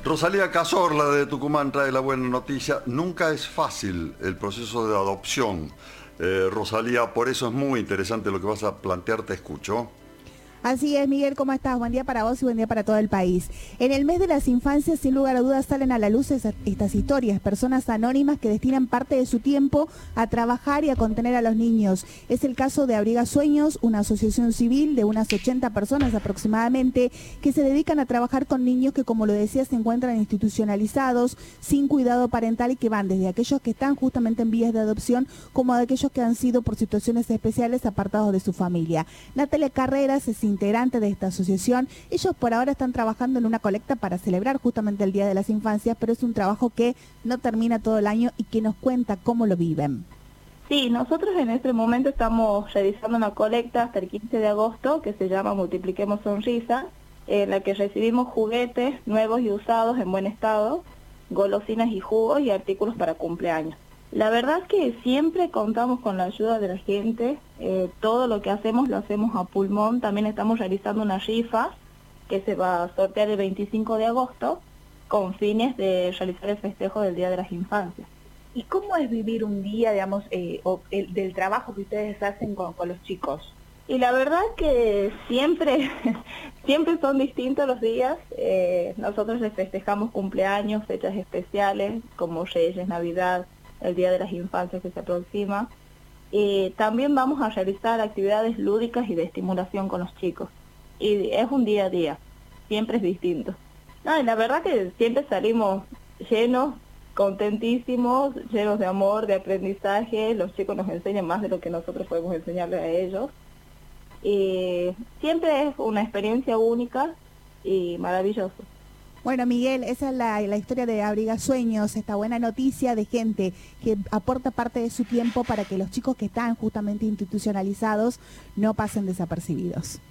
Rosalía Cazorla de Tucumán trae la buena noticia. Nunca es fácil el proceso de adopción. Rosalía, por eso es muy interesante lo que vas a plantear, te escucho. Así es, Miguel, ¿cómo estás? Buen día para vos y buen día para todo el país. En el mes de las infancias, sin lugar a dudas, salen a la luz estas historias, personas anónimas que destinan parte de su tiempo a trabajar y a contener a los niños. Es el caso de Abriga Sueños, una asociación civil de unas 80 personas aproximadamente, que se dedican a trabajar con niños que, como lo decía, se encuentran institucionalizados, sin cuidado parental y que van desde aquellos que están justamente en vías de adopción, como de aquellos que han sido por situaciones especiales apartados de su familia. Natalia Carreras es integrante de esta asociación. Ellos por ahora están trabajando en una colecta para celebrar justamente el Día de las Infancias, pero es un trabajo que no termina todo el año y que nos cuenta cómo lo viven. Sí, nosotros en este momento estamos realizando una colecta hasta el 15 de agosto que se llama Multipliquemos Sonrisa, en la que recibimos juguetes nuevos y usados en buen estado, golosinas y jugos y artículos para cumpleaños. La verdad es que siempre contamos con la ayuda de la gente, todo lo que hacemos lo hacemos a pulmón. También estamos realizando una rifa que se va a sortear el 25 de agosto con fines de realizar el festejo del Día de las Infancias. ¿Y cómo es vivir un día, digamos, del trabajo que ustedes hacen con los chicos? Y la verdad que siempre son distintos los días. Nosotros les festejamos cumpleaños, fechas especiales como Reyes, Navidad, el Día de las Infancias que se aproxima. También vamos a realizar actividades lúdicas y de estimulación con los chicos. Y es un día a día, siempre es distinto. No, y la verdad que siempre salimos llenos, contentísimos, llenos de amor, de aprendizaje. Los chicos nos enseñan más de lo que nosotros podemos enseñarles a ellos. Y siempre es una experiencia única y maravillosa. Bueno, Miguel, esa es la historia de Abriga Sueños, esta buena noticia de gente que aporta parte de su tiempo para que los chicos que están justamente institucionalizados no pasen desapercibidos.